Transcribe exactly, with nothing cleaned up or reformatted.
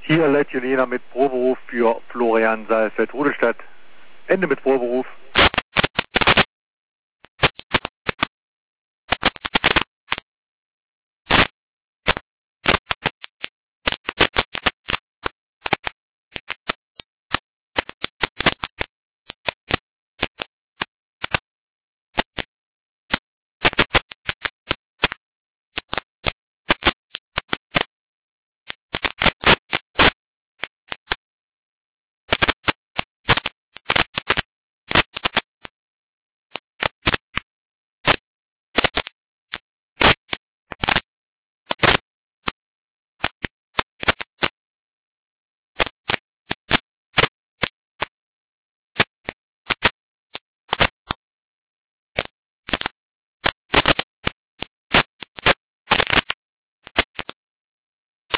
Hier Lett Jelena mit Proberuf für Florian Saalfeld-Rudestadt. Ende mit Proberuf.